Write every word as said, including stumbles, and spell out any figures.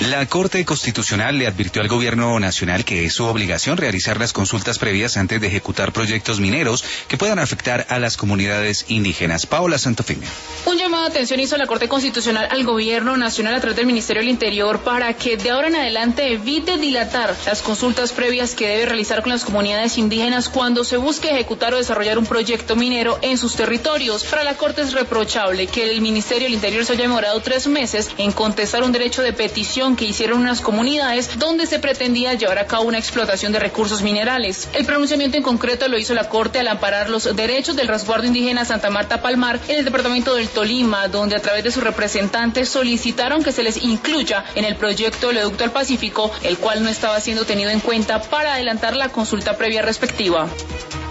La Corte Constitucional le advirtió al Gobierno Nacional que es su obligación realizar las consultas previas antes de ejecutar proyectos mineros que puedan afectar a las comunidades indígenas. Paola Santofimio. Un llamado de atención hizo la Corte Constitucional al Gobierno Nacional a través del Ministerio del Interior para que de ahora en adelante evite dilatar las consultas previas que debe realizar con las comunidades indígenas cuando se busque ejecutar o desarrollar un proyecto minero en sus territorios. Para la Corte es reprochable que el Ministerio del Interior se haya demorado tres meses en contestar un derecho de petición que hicieron unas comunidades donde se pretendía llevar a cabo una explotación de recursos minerales. El pronunciamiento en concreto lo hizo la Corte al amparar los derechos del resguardo indígena Santa Marta Palmar en el departamento del Tolima, donde a través de sus representantes solicitaron que se les incluya en el proyecto Oleoducto al Pacífico, el cual no estaba siendo tenido en cuenta para adelantar la consulta previa respectiva.